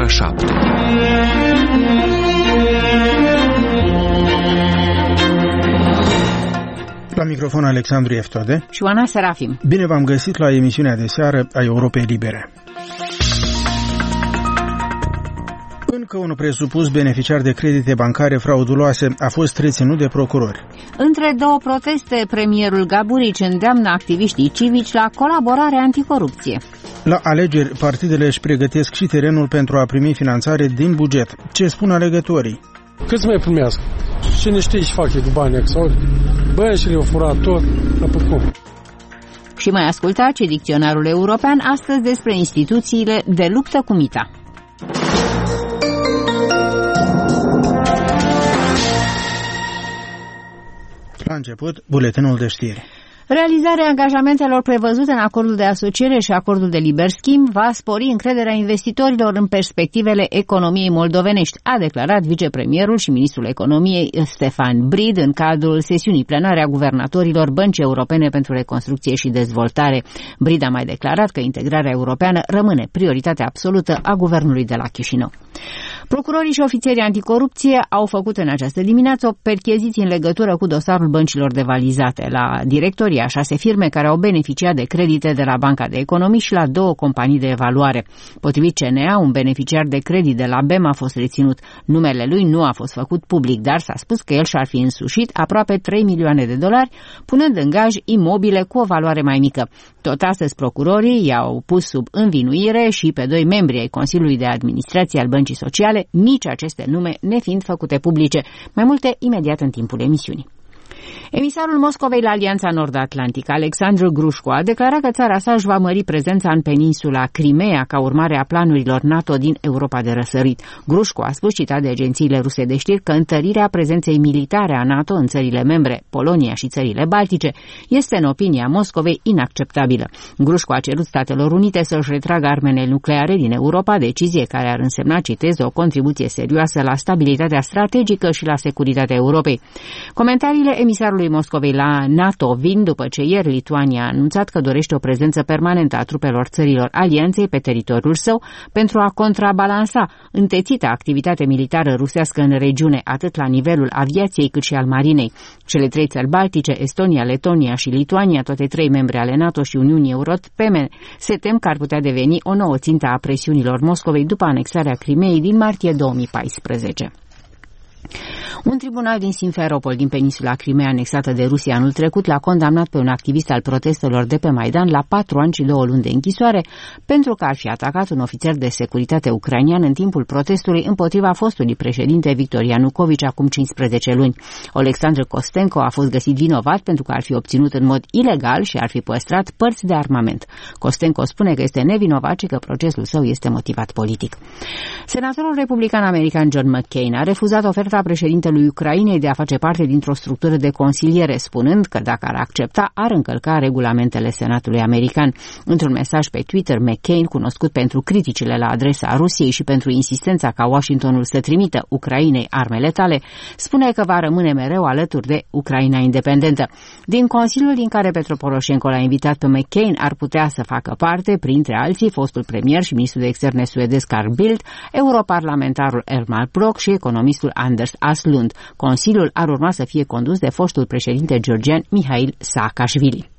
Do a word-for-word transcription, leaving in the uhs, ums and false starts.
șapte. La microfon Alexandru Eftode și Oana Serafim. Bine v-am găsit la emisiunea de seară a Europei Libere. Încă un presupus beneficiar de credite bancare frauduloase a fost reținut de procurori. Între două proteste, premierul Gaburici îndeamnă activiștii civici la colaborare anticorupție. La alegeri, partidele își pregătesc și terenul pentru a primi finanțare din buget. Ce spun alegătorii? Cât să mai primească? Cine știe ce fac cu banii sau băi și le-au furat tot, apă cum? Și mai ascultați dicționarul european astăzi despre instituțiile de luptă cu mita. La început, buletinul de știri. Realizarea angajamentelor prevăzute în acordul de asociere și acordul de liber schimb va spori încrederea investitorilor în perspectivele economiei moldovenești, a declarat vicepremierul și ministrul economiei Stefan Brid în cadrul sesiunii plenare a guvernatorilor Băncii Europene pentru Reconstrucție și Dezvoltare. Brid a mai declarat că integrarea europeană rămâne prioritatea absolută a guvernului de la Chișinău. Procurorii și ofițerii anticorupție au făcut în această dimineață o percheziție în legătură cu dosarul băncilor devalizate la directorii a șase firme care au beneficiat de credite de la Banca de Economii și la două companii de evaluare. Potrivit C N A, un beneficiar de credit de la B E M a fost reținut. Numele lui nu a fost făcut public, dar s-a spus că el și-ar fi însușit aproape trei milioane de dolari, punând în gaj imobile cu o valoare mai mică. Tot astăzi, procurorii i-au pus sub învinuire și pe doi membri ai Consiliului de Administrație al Băncii Sociale, nici aceste nume nefiind făcute publice. Mai multe imediat în timpul emisiunii. Emisarul Moscovei la Alianța Nord-Atlantică, Alexandru Grușcu, a declarat că țara sa își va mări prezența în peninsula Crimea ca urmare a planurilor NATO din Europa de răsărit. Grușcu a spus, citat de agențiile ruse de știri, că întărirea prezenței militare a NATO în țările membre, Polonia și țările Baltice, este, în opinia Moscovei, inacceptabilă. Grușcu a cerut Statelor Unite să-și retragă armele nucleare din Europa, decizie care ar însemna, citez, o contribuție serioasă la stabilitatea strategică și la securitatea Europei. Comentariile emisarului Moscovei la NATO vin după ce ieri Lituania a anunțat că dorește o prezență permanentă a trupelor țărilor alianței pe teritoriul său pentru a contrabalansa întețita activitate militară rusească în regiune, atât la nivelul aviației cât și al marinei. Cele trei țări baltice, Estonia, Letonia și Lituania, toate trei membre ale NATO și Uniunii Europene, se tem că ar putea deveni o nouă țintă a presiunilor Moscovei după anexarea Crimeei din martie două mii paisprezece. Un tribunal din Simferopol, din peninsula Crimea anexată de Rusia anul trecut, l-a condamnat pe un activist al protestelor de pe Maidan la patru ani și două luni de închisoare pentru că ar fi atacat un ofițer de securitate ucrainean în timpul protestului împotriva fostului președinte Victor Ianucovici acum cincisprezece luni. Oleksandr Kostenko a fost găsit vinovat pentru că ar fi obținut în mod ilegal și ar fi păstrat părți de armament. Kostenko spune că este nevinovat și că procesul său este motivat politic. Senatorul republican american John McCain a refuzat oferta președintelui Ucrainei de a face parte dintr-o structură de consiliere, spunând că dacă ar accepta, ar încălca regulamentele Senatului american. Într-un mesaj pe Twitter, McCain, cunoscut pentru criticile la adresa Rusiei și pentru insistența ca Washingtonul să trimită Ucrainei arme letale, spune că va rămâne mereu alături de Ucraina independentă. Din consiliul din care Petro Poroșenko l-a invitat pe McCain ar putea să facă parte, printre alții, fostul premier și ministrul de externe suedez Carl Bildt, europarlamentarul Elmar Brok și economistul Anders Aslund. Consiliul ar urma să fie condus de fostul președinte georgian Mihail Saakashvili.